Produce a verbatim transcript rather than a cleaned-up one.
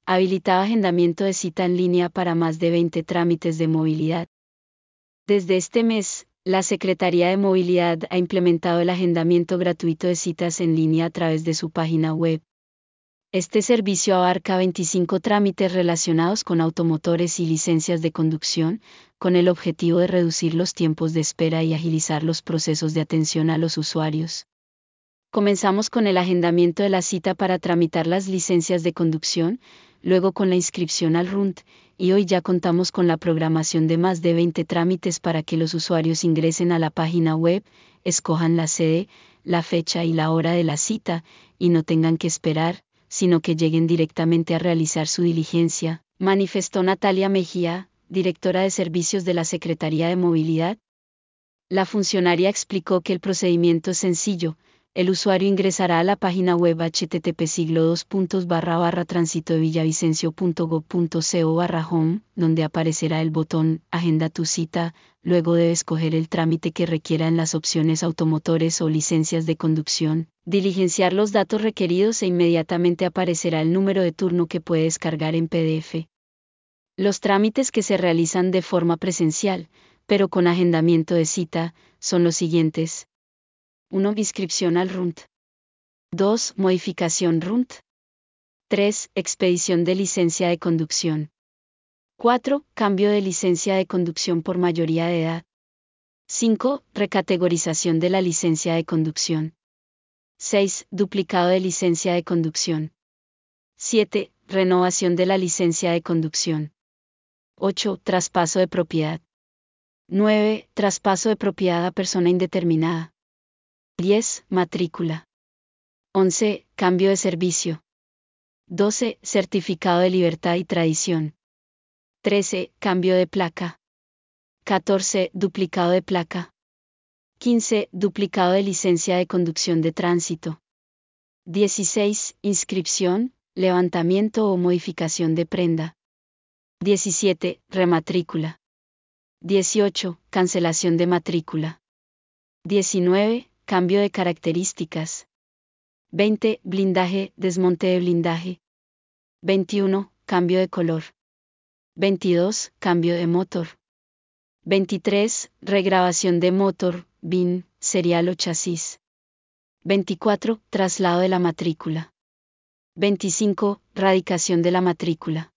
Habilitado agendamiento de cita en línea para más de veinte trámites de movilidad. Desde este mes, la Secretaría de Movilidad ha implementado el agendamiento gratuito de citas en línea a través de su página web. Este servicio abarca veinticinco trámites relacionados con automotores y licencias de conducción, con el objetivo de reducir los tiempos de espera y agilizar los procesos de atención a los usuarios. Comenzamos con el agendamiento de la cita para tramitar las licencias de conducción, luego con la inscripción al R U N T, y hoy ya contamos con la programación de más de veinte trámites para que los usuarios ingresen a la página web, escojan la sede, la fecha y la hora de la cita, y no tengan que esperar, sino que lleguen directamente a realizar su diligencia, manifestó Natalia Mejía, directora de servicios de la Secretaría de Movilidad. La funcionaria explicó que el procedimiento es sencillo. El usuario ingresará a la página web http siglo dos puntos barra barra tránsito de villavicencio punto gob punto co barra home, donde aparecerá el botón Agenda tu cita, luego debe escoger el trámite que requiera en las opciones automotores o licencias de conducción, diligenciar los datos requeridos e inmediatamente aparecerá el número de turno que puede descargar en P D F. Los trámites que se realizan de forma presencial, pero con agendamiento de cita, son los siguientes. uno. Inscripción al R U N T. dos. Modificación R U N T. tres. Expedición de licencia de conducción. cuatro. Cambio de licencia de conducción por mayoría de edad. cinco. Recategorización de la licencia de conducción. seis. Duplicado de licencia de conducción. siete. Renovación de la licencia de conducción. ocho. Traspaso de propiedad. nueve. Traspaso de propiedad a persona indeterminada. diez. Matrícula. once. Cambio de servicio. doce. Certificado de libertad y tradición. trece. Cambio de placa. catorce. Duplicado de placa. quince. Duplicado de licencia de conducción de tránsito. dieciséis. Inscripción, levantamiento o modificación de prenda. diecisiete. Rematrícula. dieciocho. Cancelación de matrícula. diecinueve. Cambio de características. veinte. Blindaje, desmonte de blindaje. veintiuno. Cambio de color. veintidós. Cambio de motor. veintitrés. Regrabación de motor, V I N, serial o chasis. veinticuatro. Traslado de la matrícula. veinticinco. Radicación de la matrícula.